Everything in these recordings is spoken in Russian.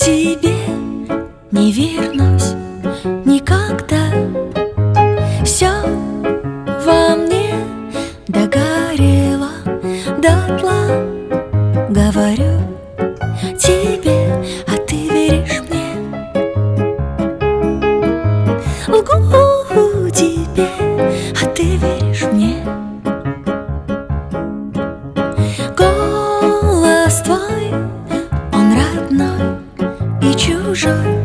тебе не вернусь никогда. Все во мне догорело дотла. Говорю тебе, а ты веришь мне. Лгу тебе, а ты веришь мне. Голос твой, он родной и чужой.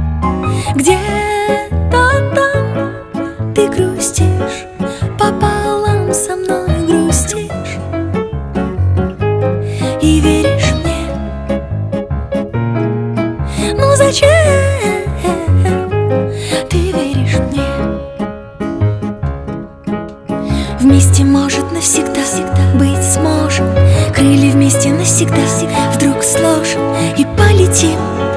Где-то там ты грустишь, пополам со мной грустишь и веришь мне. Ну зачем ты веришь мне? Вместе, может, навсегда быть сможем. Крылья вместе навсегда вдруг сложим и полетим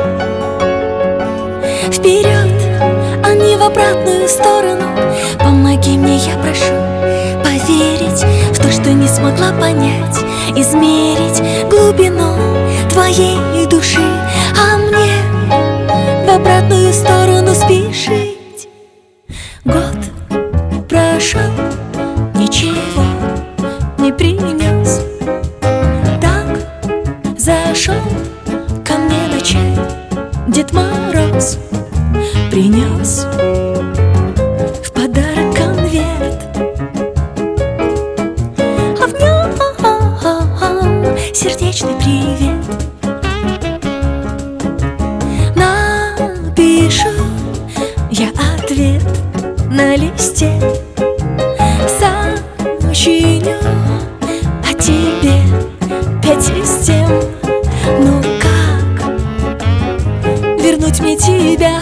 вперед, а не в обратную сторону. Помоги мне, я прошу, поверить в то, что не смогла понять, измерить глубину твоей души, а мне в обратную сторону спешить. Год прошел, ничего не принес. Так зашел ко мне на чай Дед Мороз, принес в подарок конверт, а в нем сердечный привет. Напишу я ответ на листе, сочиню о тебе 5 систем. Ну как вернуть мне тебя?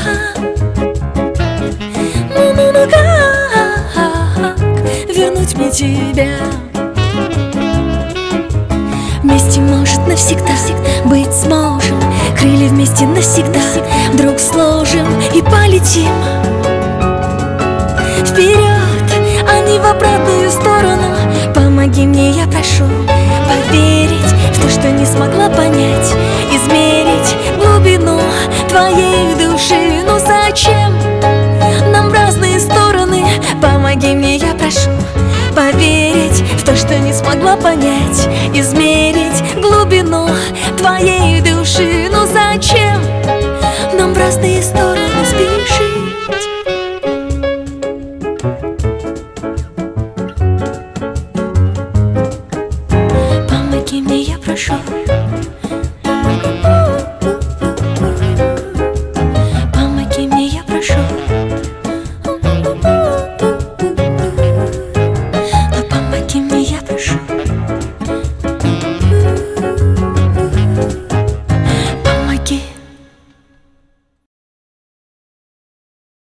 Ну как вернуть мне тебя? Вместе, может, навсегда быть сможем. Крылья вместе навсегда вдруг сложим и полетим вперед, а не в обратную сторону. Помоги мне, я прошу, поверить в то, что не смогла понять, измерить глубину твоей души.